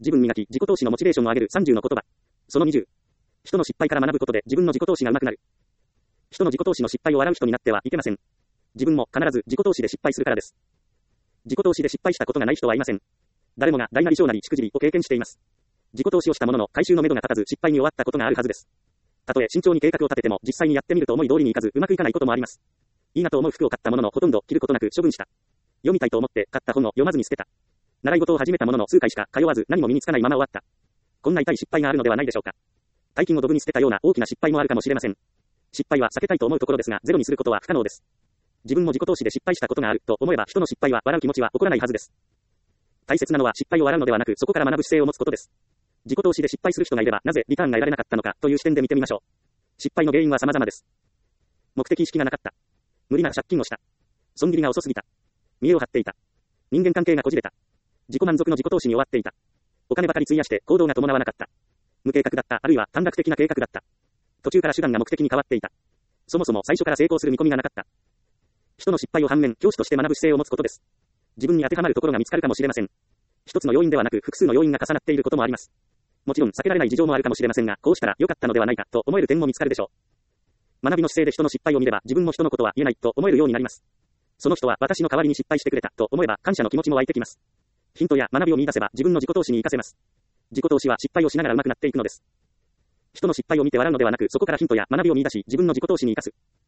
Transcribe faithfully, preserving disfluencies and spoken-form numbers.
自分磨き、自己投資のモチベーションを上げるさんじゅうの言葉。そのにじゅう。人の失敗から学ぶことで自分の自己投資が上手くなる。人の自己投資の失敗を笑う人になってはいけません。自分も必ず自己投資で失敗するからです。自己投資で失敗したことがない人はいません。誰もが大なり小なりしくじりを経験しています。自己投資をしたものの回収の目処が立たず失敗に終わったことがあるはずです。たとえ慎重に計画を立てても実際にやってみると思い通りにいかずうまくいかないこともあります。いいなと思う服を買ったもののほとんど着ることなく処分した。読みたいと思って買った本を読まずに捨てた。習い事を始めたものの数回しか通わず何も身につかないまま終わった。こんな痛い失敗があるのではないでしょうか。大金をドブに捨てたような大きな失敗もあるかもしれません。失敗は避けたいと思うところですがゼロにすることは不可能です。自分も自己投資で失敗したことがあると思えば人の失敗は笑う気持ちは起こらないはずです。大切なのは失敗を笑うのではなくそこから学ぶ姿勢を持つことです。自己投資で失敗する人がいればなぜリターンが得られなかったのかという視点で見てみましょう。失敗の原因は様々です。目的意識がなかった。無理な借金をした。損切りが遅すぎた。見栄を張っていた。人間関係がこじれた。自己満足の自己投資に終わっていた。お金ばかり費やして行動が伴わなかった。無計画だったあるいは短絡的な計画だった。途中から手段が目的に変わっていた。そもそも最初から成功する見込みがなかった。人の失敗を反面教師として学ぶ姿勢を持つことです。自分に当てはまるところが見つかるかもしれません。一つの要因ではなく複数の要因が重なっていることもあります。もちろん避けられない事情もあるかもしれませんが、こうしたら良かったのではないかと思える点も見つかるでしょう。学びの姿勢で人の失敗を見れば自分も人のことは言えないと思えるようになります。その人は私の代わりに失敗してくれたと思えば感謝の気持ちも湧いてきます。ヒントや学びを見出せば自分の自己投資に活かせます。自己投資は失敗をしながら上手くなっていくのです。人の失敗を見て笑うのではなくそこからヒントや学びを見出し自分の自己投資に活かす。